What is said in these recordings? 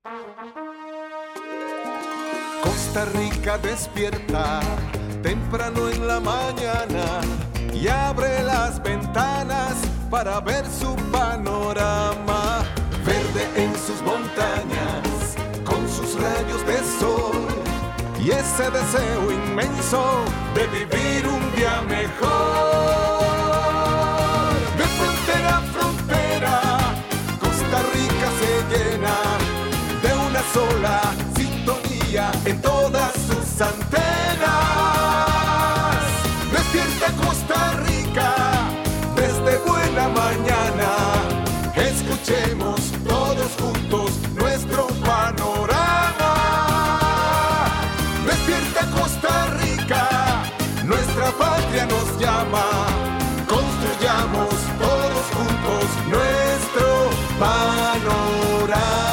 Costa Rica despierta temprano en la mañana y abre las ventanas para ver su panorama. Verde en sus montañas, con sus rayos de sol y ese deseo inmenso de vivir un día mejor. De frontera a frontera, Costa Rica se llena de una sola sintonía en todas sus antenas. Despierta Costa Rica desde buena mañana. Escuchemos todos juntos nuestro panorama. Despierta Costa Rica, nuestra patria nos llama. Construyamos todos juntos nuestro panorama.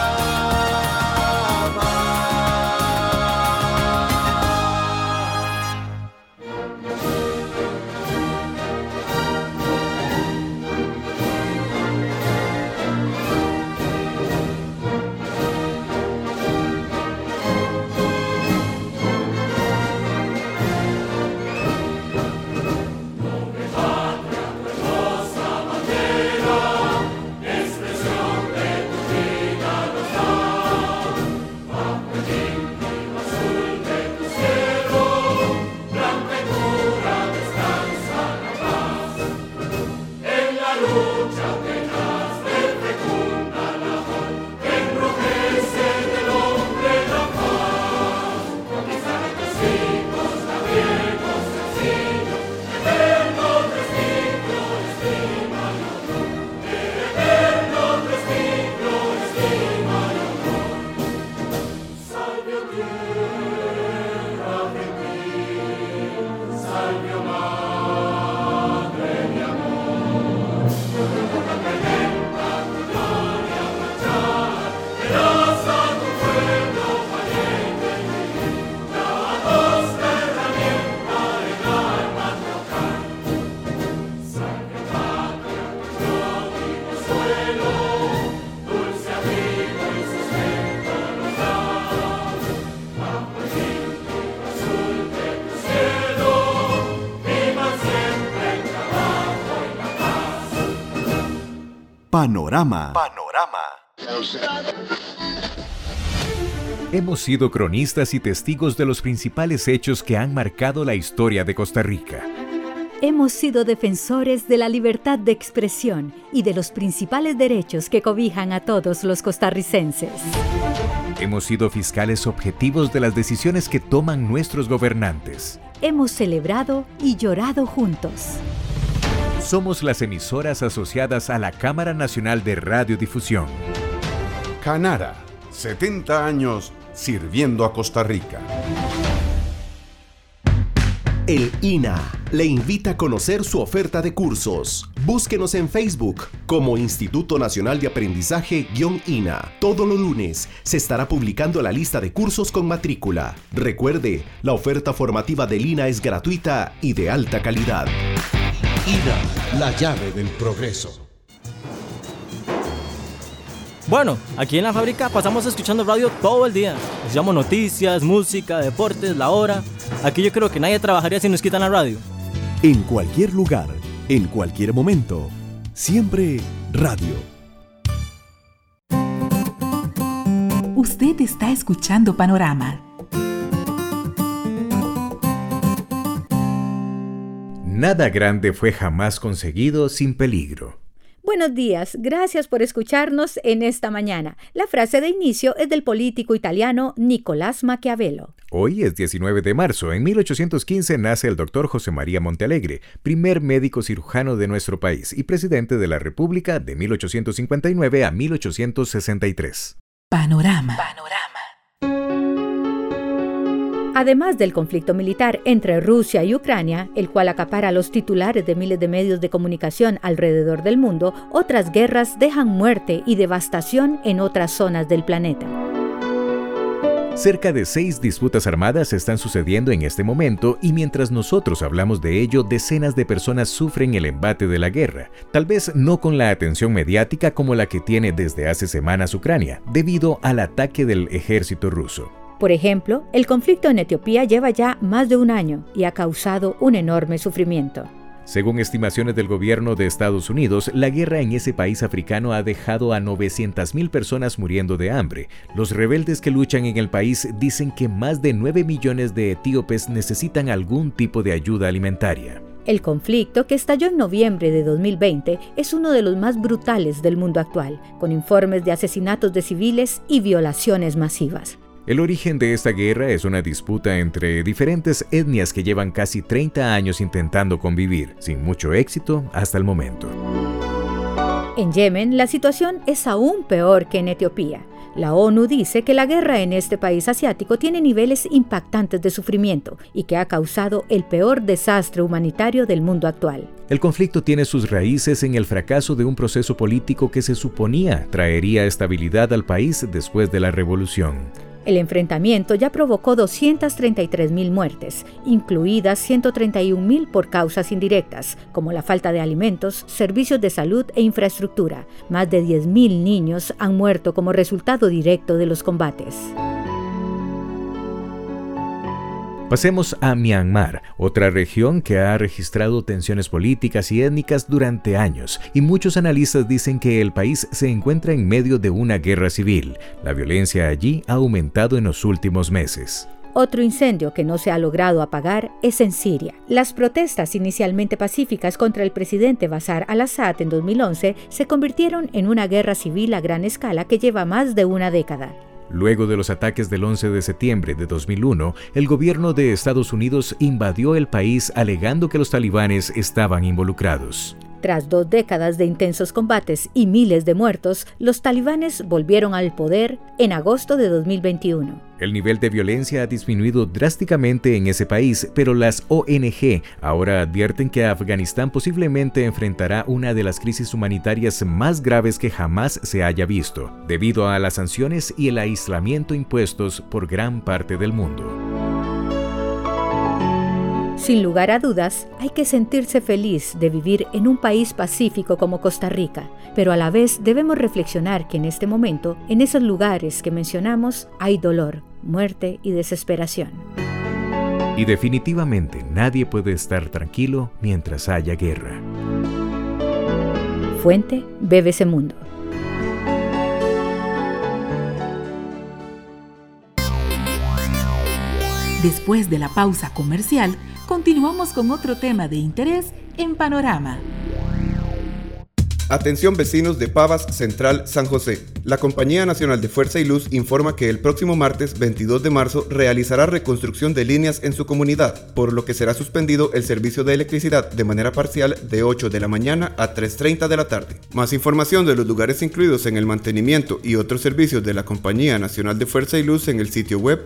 Panorama. Hemos sido cronistas y testigos de los principales hechos que han marcado la historia de Costa Rica. Hemos sido defensores de la libertad de expresión y de los principales derechos que cobijan a todos los costarricenses. Hemos sido fiscales objetivos de las decisiones que toman nuestros gobernantes. Hemos celebrado y llorado juntos. Somos las emisoras asociadas a la Cámara Nacional de Radiodifusión. Canara, 70 años sirviendo a Costa Rica. El INA le invita a conocer su oferta de cursos. Búsquenos en Facebook como Instituto Nacional de Aprendizaje-INA. Todos los lunes se estará publicando la lista de cursos con matrícula. Recuerde, la oferta formativa del INA es gratuita y de alta calidad. INA, la llave del progreso. Bueno, aquí en la fábrica pasamos escuchando radio todo el día. Escuchamos noticias, música, deportes, la hora. Aquí yo creo que nadie trabajaría si nos quitan la radio. En cualquier lugar, en cualquier momento, siempre radio. Usted está escuchando Panorama. Nada grande fue jamás conseguido sin peligro. Buenos días, gracias por escucharnos en esta mañana. La frase de inicio es del político italiano Nicolás Maquiavelo. Hoy es 19 de marzo. En 1815 nace el doctor José María Montealegre, primer médico cirujano de nuestro país y presidente de la República de 1859 a 1863. Panorama. Además del conflicto militar entre Rusia y Ucrania, el cual acapara los titulares de miles de medios de comunicación alrededor del mundo, otras guerras dejan muerte y devastación en otras zonas del planeta. Cerca de 6 disputas armadas están sucediendo en este momento y mientras nosotros hablamos de ello, decenas de personas sufren el embate de la guerra, tal vez no con la atención mediática como la que tiene desde hace semanas Ucrania, debido al ataque del ejército ruso. Por ejemplo, el conflicto en Etiopía lleva ya más de un año y ha causado un enorme sufrimiento. Según estimaciones del gobierno de Estados Unidos, la guerra en ese país africano ha dejado a 900,000 personas muriendo de hambre. Los rebeldes que luchan en el país dicen que más de 9 millones de etíopes necesitan algún tipo de ayuda alimentaria. El conflicto, que estalló en noviembre de 2020, es uno de los más brutales del mundo actual, con informes de asesinatos de civiles y violaciones masivas. El origen de esta guerra es una disputa entre diferentes etnias que llevan casi 30 años intentando convivir, sin mucho éxito hasta el momento. En Yemen, la situación es aún peor que en Etiopía. La ONU dice que la guerra en este país asiático tiene niveles impactantes de sufrimiento y que ha causado el peor desastre humanitario del mundo actual. El conflicto tiene sus raíces en el fracaso de un proceso político que se suponía traería estabilidad al país después de la revolución. El enfrentamiento ya provocó 233,000 muertes, incluidas 131,000 por causas indirectas, como la falta de alimentos, servicios de salud e infraestructura. Más de 10,000 niños han muerto como resultado directo de los combates. Pasemos a Myanmar, otra región que ha registrado tensiones políticas y étnicas durante años, y muchos analistas dicen que el país se encuentra en medio de una guerra civil. La violencia allí ha aumentado en los últimos meses. Otro incendio que no se ha logrado apagar es en Siria. Las protestas inicialmente pacíficas contra el presidente Bashar al-Assad en 2011 se convirtieron en una guerra civil a gran escala que lleva más de una década. Luego de los ataques del 11 de septiembre de 2001, el gobierno de Estados Unidos invadió el país alegando que los talibanes estaban involucrados. Tras 2 décadas de intensos combates y miles de muertos, los talibanes volvieron al poder en agosto de 2021. El nivel de violencia ha disminuido drásticamente en ese país, pero las ONG ahora advierten que Afganistán posiblemente enfrentará una de las crisis humanitarias más graves que jamás se haya visto, debido a las sanciones y el aislamiento impuestos por gran parte del mundo. Sin lugar a dudas, hay que sentirse feliz de vivir en un país pacífico como Costa Rica, pero a la vez debemos reflexionar que en este momento, en esos lugares que mencionamos, hay dolor, muerte y desesperación. Y definitivamente nadie puede estar tranquilo mientras haya guerra. Fuente: BBC Mundo. Después de la pausa comercial, continuamos con otro tema de interés en Panorama. Atención vecinos de Pavas Central San José. La Compañía Nacional de Fuerza y Luz informa que el próximo martes 22 de marzo realizará reconstrucción de líneas en su comunidad, por lo que será suspendido el servicio de electricidad de manera parcial de 8 de la mañana a 3:30 de la tarde. Más información de los lugares incluidos en el mantenimiento y otros servicios de la Compañía Nacional de Fuerza y Luz en el sitio web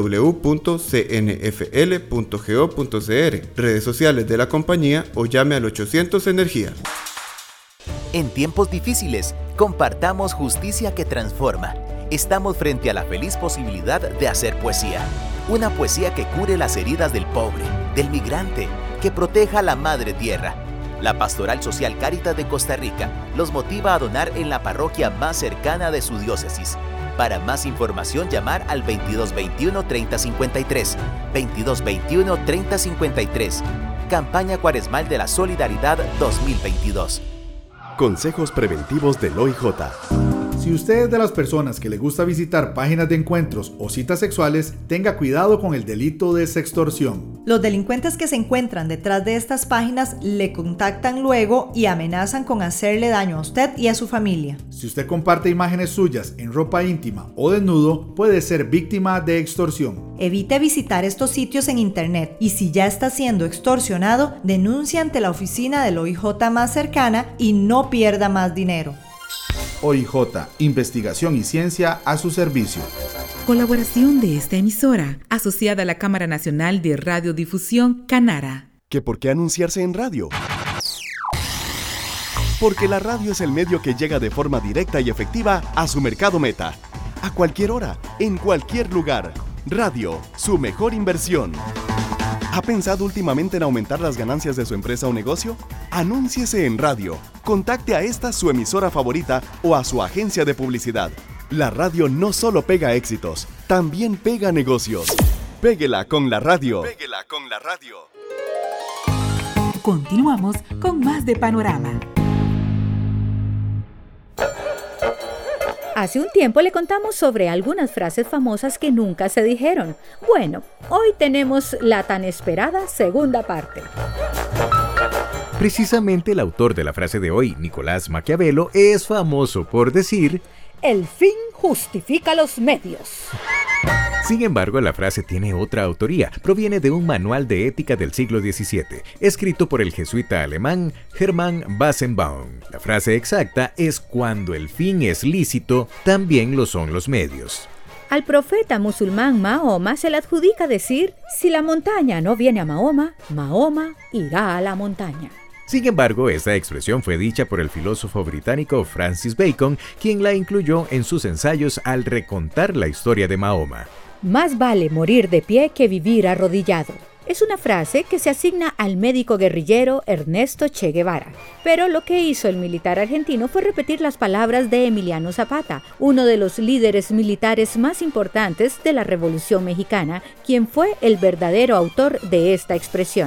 www.cnfl.go.cr, redes sociales de la compañía o llame al 800 Energía. En tiempos difíciles, compartamos justicia que transforma. Estamos frente a la feliz posibilidad de hacer poesía. Una poesía que cure las heridas del pobre, del migrante, que proteja a la madre tierra. La Pastoral Social Cáritas de Costa Rica los motiva a donar en la parroquia más cercana de su diócesis. Para más información, llamar al 2221-3053. 2221-3053. Campaña Cuaresmal de la Solidaridad 2022. Consejos preventivos del OIJ. Si usted es de las personas que le gusta visitar páginas de encuentros o citas sexuales, tenga cuidado con el delito de sextorsión. Los delincuentes que se encuentran detrás de estas páginas le contactan luego y amenazan con hacerle daño a usted y a su familia. Si usted comparte imágenes suyas en ropa íntima o desnudo, puede ser víctima de extorsión. Evite visitar estos sitios en internet y si ya está siendo extorsionado, denuncie ante la oficina del OIJ más cercana y no pierda más dinero. OIJ, investigación y ciencia a su servicio. Colaboración de esta emisora, asociada a la Cámara Nacional de Radiodifusión, Canara. ¿Que por qué anunciarse en radio? Porque la radio es el medio que llega de forma directa y efectiva a su mercado meta. A cualquier hora, en cualquier lugar. Radio, su mejor inversión. ¿Ha pensado últimamente en aumentar las ganancias de su empresa o negocio? Anúnciese en radio. Contacte a esta su emisora favorita o a su agencia de publicidad. La radio no solo pega éxitos, también pega negocios. Péguela con la radio. Péguela con la radio. Continuamos con más de Panorama. Hace un tiempo le contamos sobre algunas frases famosas que nunca se dijeron. Bueno, hoy tenemos la tan esperada segunda parte. Precisamente el autor de la frase de hoy, Nicolás Maquiavelo, es famoso por decir: el fin justifica los medios. Sin embargo, la frase tiene otra autoría. Proviene de un manual de ética del siglo XVII, escrito por el jesuita alemán Hermann Wassenbaum. La frase exacta es: cuando el fin es lícito, también lo son los medios. Al profeta musulmán Mahoma se le adjudica decir: si la montaña no viene a Mahoma, Mahoma irá a la montaña. Sin embargo, esta expresión fue dicha por el filósofo británico Francis Bacon, quien la incluyó en sus ensayos al recontar la historia de Mahoma. Más vale morir de pie que vivir arrodillado. Es una frase que se asigna al médico guerrillero Ernesto Che Guevara. Pero lo que hizo el militar argentino fue repetir las palabras de Emiliano Zapata, uno de los líderes militares más importantes de la Revolución Mexicana, quien fue el verdadero autor de esta expresión.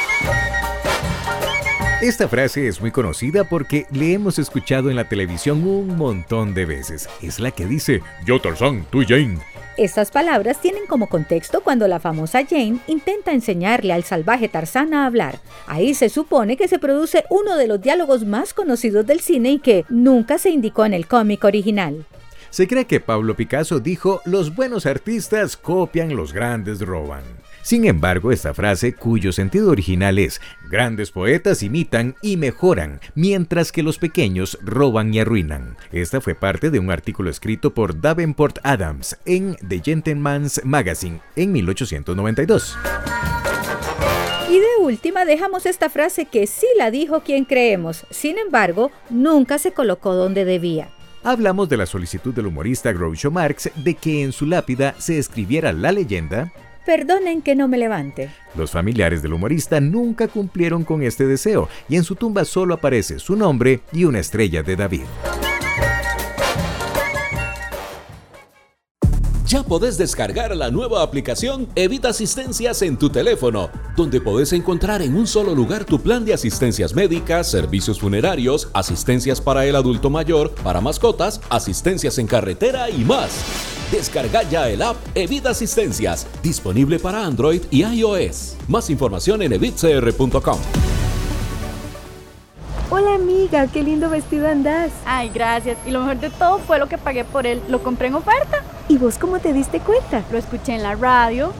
Esta frase es muy conocida porque le hemos escuchado en la televisión un montón de veces. Es la que dice: yo Tarzán, tú Jane. Estas palabras tienen como contexto cuando la famosa Jane intenta enseñarle al salvaje Tarzán a hablar. Ahí se supone que se produce uno de los diálogos más conocidos del cine y que nunca se indicó en el cómic original. Se cree que Pablo Picasso dijo: los buenos artistas copian, los grandes roban. Sin embargo, esta frase, cuyo sentido original es: grandes poetas imitan y mejoran, mientras que los pequeños roban y arruinan. Esta fue parte de un artículo escrito por Davenport Adams en The Gentleman's Magazine en 1892. Y de última dejamos esta frase que sí la dijo quien creemos, sin embargo, nunca se colocó donde debía. Hablamos de la solicitud del humorista Groucho Marx de que en su lápida se escribiera la leyenda: perdonen que no me levante. Los familiares del humorista nunca cumplieron con este deseo y en su tumba solo aparece su nombre y una estrella de David. Ya podés descargar la nueva aplicación Evita Asistencias en tu teléfono, donde podés encontrar en un solo lugar tu plan de asistencias médicas, servicios funerarios, asistencias para el adulto mayor, para mascotas, asistencias en carretera y más. Descarga ya el app Evita Asistencias, disponible para Android y iOS. Más información en evitcr.com. Hola amiga, qué lindo vestido andás. Ay, gracias. Y lo mejor de todo fue lo que pagué por él. Lo compré en oferta. ¿Y vos cómo te diste cuenta? Lo escuché en la radio.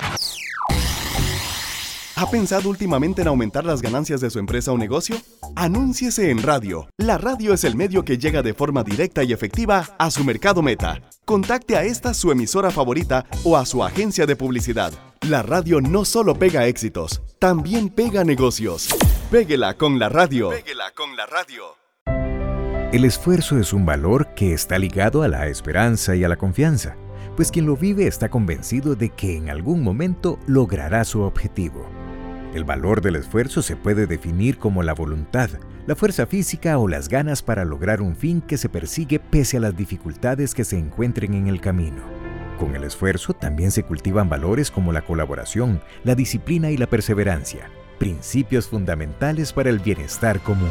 ¿Ha pensado últimamente en aumentar las ganancias de su empresa o negocio? Anúnciese en radio. La radio es el medio que llega de forma directa y efectiva a su mercado meta. Contacte a esta su emisora favorita o a su agencia de publicidad. La radio no solo pega éxitos, también pega negocios. Péguela con la radio. Péguela con la radio. El esfuerzo es un valor que está ligado a la esperanza y a la confianza, pues quien lo vive está convencido de que en algún momento logrará su objetivo. El valor del esfuerzo se puede definir como la voluntad, la fuerza física o las ganas para lograr un fin que se persigue pese a las dificultades que se encuentren en el camino. Con el esfuerzo también se cultivan valores como la colaboración, la disciplina y la perseverancia, principios fundamentales para el bienestar común.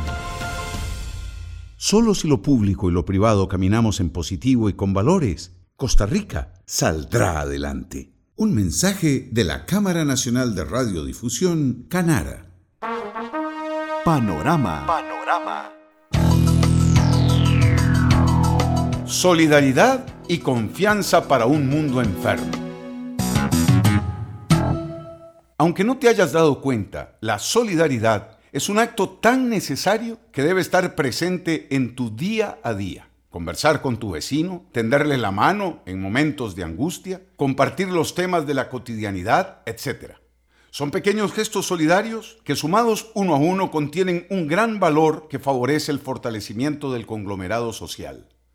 Solo si lo público y lo privado caminamos en positivo y con valores, Costa Rica saldrá adelante. Un mensaje de la Cámara Nacional de Radiodifusión, Canara. Panorama. Solidaridad y confianza para un mundo enfermo. Aunque no te hayas dado cuenta, la solidaridad es un acto tan necesario que debe estar presente en tu día a día. Conversar con tu vecino, tenderle la mano en momentos de angustia, compartir los temas de la cotidianidad, etc. Son pequeños gestos solidarios que sumados uno a uno contienen un gran valor que favorece el fortalecimiento del conglomerado social.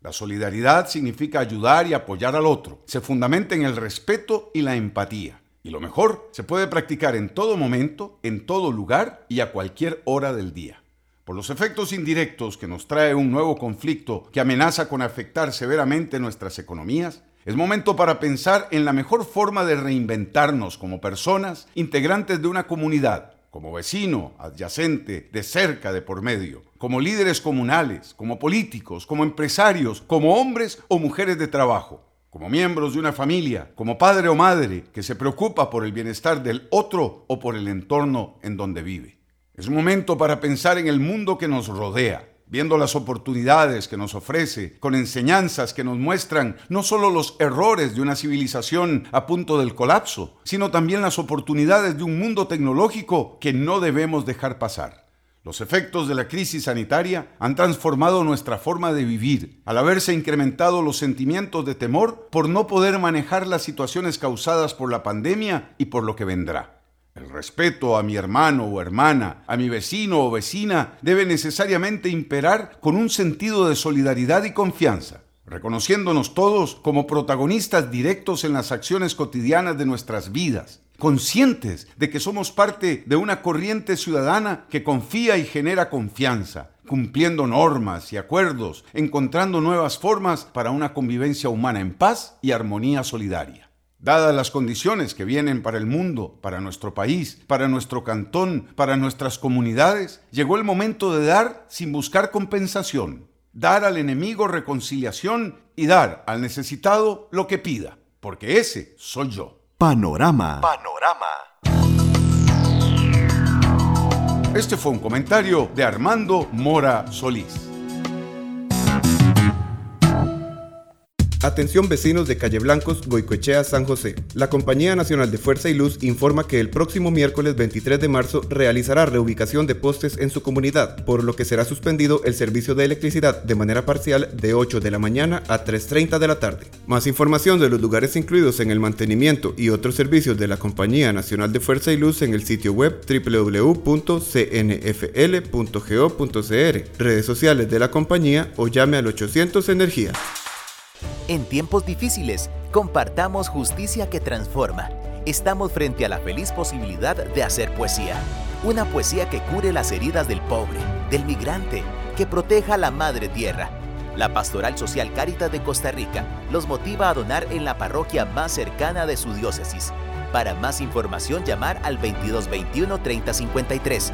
La solidaridad significa ayudar y apoyar al otro. Se fundamenta en el respeto y la empatía. Y lo mejor, se puede practicar en todo momento, en todo lugar y a cualquier hora del día. Por los efectos indirectos que nos trae un nuevo conflicto que amenaza con afectar severamente nuestras economías, es momento para pensar en la mejor forma de reinventarnos como personas integrantes de una comunidad, como vecino, adyacente, de cerca, de por medio, como líderes comunales, como políticos, como empresarios, como hombres o mujeres de trabajo, como miembros de una familia, como padre o madre que se preocupa por el bienestar del otro o por el entorno en donde vive. Es momento para pensar en el mundo que nos rodea, viendo las oportunidades que nos ofrece, con enseñanzas que nos muestran no solo los errores de una civilización a punto del colapso, sino también las oportunidades de un mundo tecnológico que no debemos dejar pasar. Los efectos de la crisis sanitaria han transformado nuestra forma de vivir, al haberse incrementado los sentimientos de temor por no poder manejar las situaciones causadas por la pandemia y por lo que vendrá. El respeto a mi hermano o hermana, a mi vecino o vecina, debe necesariamente imperar con un sentido de solidaridad y confianza, reconociéndonos todos como protagonistas directos en las acciones cotidianas de nuestras vidas, conscientes de que somos parte de una corriente ciudadana que confía y genera confianza, cumpliendo normas y acuerdos, encontrando nuevas formas para una convivencia humana en paz y armonía solidaria. Dadas las condiciones que vienen para el mundo, para nuestro país, para nuestro cantón, para nuestras comunidades, llegó el momento de dar sin buscar compensación, dar al enemigo reconciliación y dar al necesitado lo que pida, porque ese soy yo. Panorama. Este fue un comentario de Armando Mora Solís. Atención vecinos de Calle Blancos, Goicoechea, San José. La Compañía Nacional de Fuerza y Luz informa que el próximo miércoles 23 de marzo realizará reubicación de postes en su comunidad, por lo que será suspendido el servicio de electricidad de manera parcial de 8 de la mañana a 3:30 de la tarde. Más información de los lugares incluidos en el mantenimiento y otros servicios de la Compañía Nacional de Fuerza y Luz en el sitio web www.cnfl.go.cr, redes sociales de la compañía o llame al 800 Energía. En tiempos difíciles, compartamos justicia que transforma. Estamos frente a la feliz posibilidad de hacer poesía. Una poesía que cure las heridas del pobre, del migrante, que proteja a la madre tierra. La Pastoral Social Cáritas de Costa Rica los motiva a donar en la parroquia más cercana de su diócesis. Para más información, llamar al 2221-3053.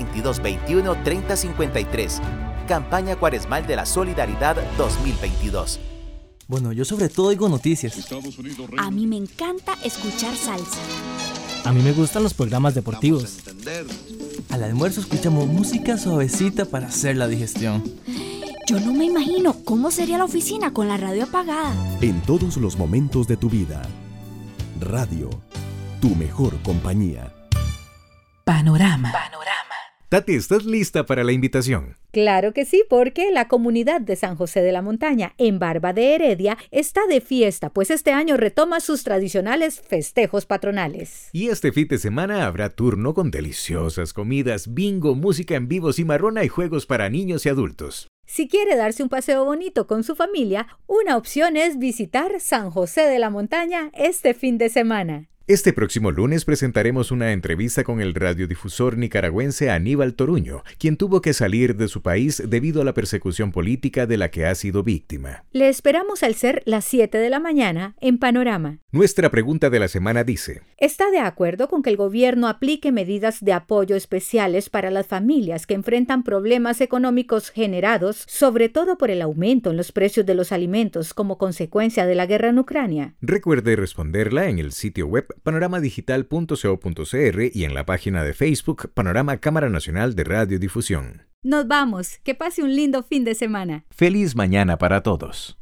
2221-3053. Campaña Cuaresmal de la Solidaridad 2022. Bueno, yo sobre todo oigo noticias. A mí me encanta escuchar salsa. A mí me gustan los programas deportivos. Al almuerzo escuchamos música suavecita para hacer la digestión. Yo no me imagino cómo sería la oficina con la radio apagada. En todos los momentos de tu vida. Radio, tu mejor compañía. Panorama. Tati, ¿estás lista para la invitación? Claro que sí, porque la comunidad de San José de la Montaña, en Barba de Heredia, está de fiesta, pues este año retoma sus tradicionales festejos patronales. Y este fin de semana habrá turno con deliciosas comidas, bingo, música en vivo, cimarrona y juegos para niños y adultos. Si quiere darse un paseo bonito con su familia, una opción es visitar San José de la Montaña este fin de semana. Este próximo lunes presentaremos una entrevista con el radiodifusor nicaragüense Aníbal Toruño, quien tuvo que salir de su país debido a la persecución política de la que ha sido víctima. Le esperamos al ser las 7 de la mañana en Panorama. Nuestra pregunta de la semana dice: ¿está de acuerdo con que el gobierno aplique medidas de apoyo especiales para las familias que enfrentan problemas económicos generados, sobre todo por el aumento en los precios de los alimentos como consecuencia de la guerra en Ucrania? Recuerde responderla en el sitio web panoramadigital.co.cr y en la página de Facebook Panorama Cámara Nacional de Radiodifusión. Nos vamos. Que pase un lindo fin de semana. Feliz mañana para todos.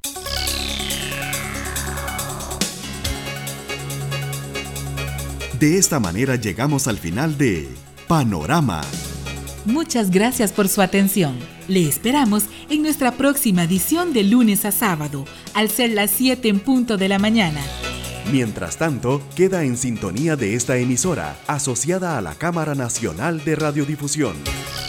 De esta manera llegamos al final de Panorama. Muchas gracias por su atención. Le esperamos en nuestra próxima edición de lunes a sábado, al ser las 7 en punto de la mañana. Mientras tanto, queda en sintonía de esta emisora, asociada a la Cámara Nacional de Radiodifusión.